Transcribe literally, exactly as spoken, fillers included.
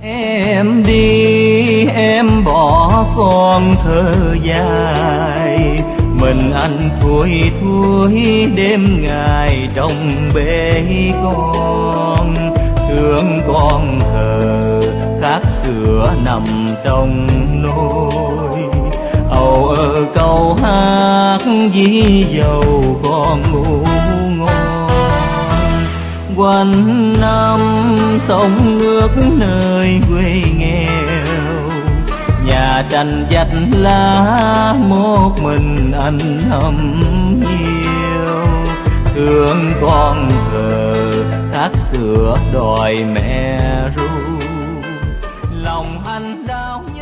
Em đi em bỏ con thơ dài, mình anh thui thui đêm ngày trong bể con. Thương con thờ khát sữa nằm trong nôi, âu ơ câu hát dí dầu con ngủ ngon. Quanh năm sông nước nơi quê nghèo, nhà tranh vách lá một mình anh hâm hiu. Thương con thờ khát sữa đòi mẹ ru, lòng anh đau.